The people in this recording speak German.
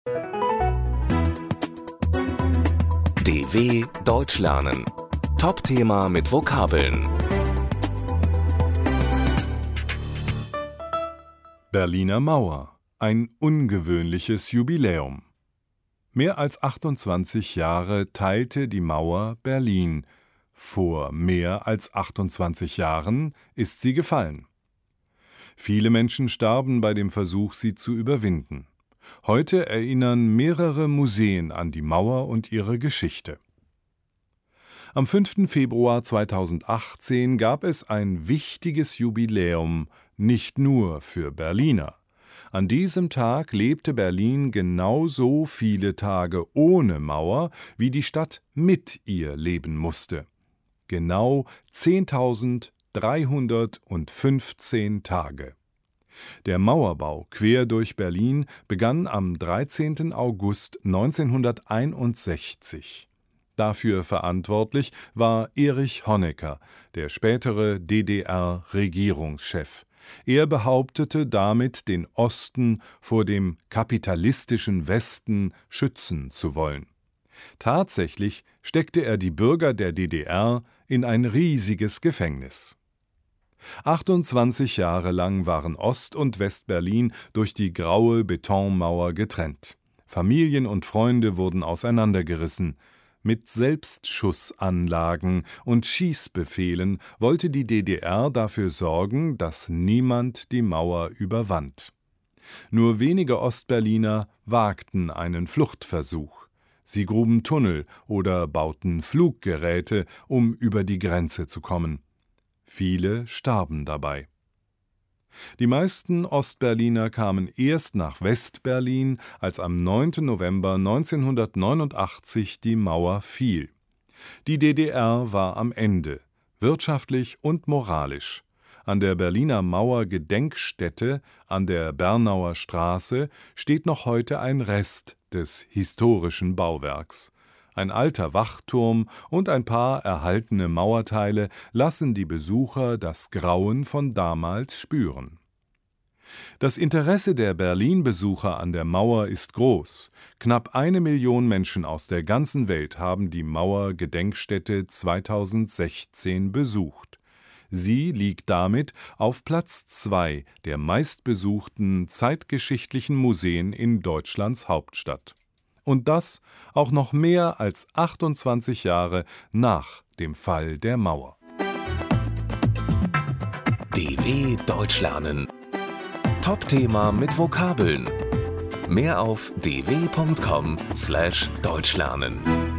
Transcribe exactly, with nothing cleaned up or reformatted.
D W Deutsch lernen. Top-Thema mit Vokabeln. Berliner Mauer. Ein ungewöhnliches Jubiläum. Mehr als achtundzwanzig Jahre teilte die Mauer Berlin. Vor mehr als achtundzwanzig Jahren ist sie gefallen. Viele Menschen starben bei dem Versuch, sie zu überwinden. Heute erinnern mehrere Museen an die Mauer und ihre Geschichte. Am fünften Februar zweitausendachtzehn gab es ein wichtiges Jubiläum, nicht nur für Berliner. An diesem Tag lebte Berlin genauso viele Tage ohne Mauer, wie die Stadt mit ihr leben musste. Genau zehntausenddreihundertfünfzehn Tage. Der Mauerbau quer durch Berlin begann am dreizehnten August neunzehnhunderteinundsechzig. Dafür verantwortlich war Erich Honecker, der spätere D D R-Regierungschef. Er behauptete damit, den Osten vor dem kapitalistischen Westen schützen zu wollen. Tatsächlich steckte er die Bürger der D D R in ein riesiges Gefängnis. achtundzwanzig Jahre lang waren Ost- und West-Berlin durch die graue Betonmauer getrennt. Familien und Freunde wurden auseinandergerissen. Mit Selbstschussanlagen und Schießbefehlen wollte die D D R dafür sorgen, dass niemand die Mauer überwand. Nur wenige Ostberliner wagten einen Fluchtversuch. Sie gruben Tunnel oder bauten Fluggeräte, um über die Grenze zu kommen. Viele starben dabei. Die meisten Ostberliner kamen erst nach Westberlin, als am neunten November neunzehnhundertneunundachtzig die Mauer fiel. Die D D R war am Ende, wirtschaftlich und moralisch. An der Berliner Mauer-Gedenkstätte an der Bernauer Straße steht noch heute ein Rest des historischen Bauwerks. Ein alter Wachturm und ein paar erhaltene Mauerteile lassen die Besucher das Grauen von damals spüren. Das Interesse der Berlin-Besucher an der Mauer ist groß. Knapp eine Million Menschen aus der ganzen Welt haben die Mauer-Gedenkstätte zweitausendsechzehn besucht. Sie liegt damit auf Platz zwei der meistbesuchten zeitgeschichtlichen Museen in Deutschlands Hauptstadt. Und das auch noch mehr als achtundzwanzig Jahre nach dem Fall der Mauer. D W Deutsch lernen. Top-Thema mit Vokabeln. Mehr auf d w punkt com slash deutsch lernen.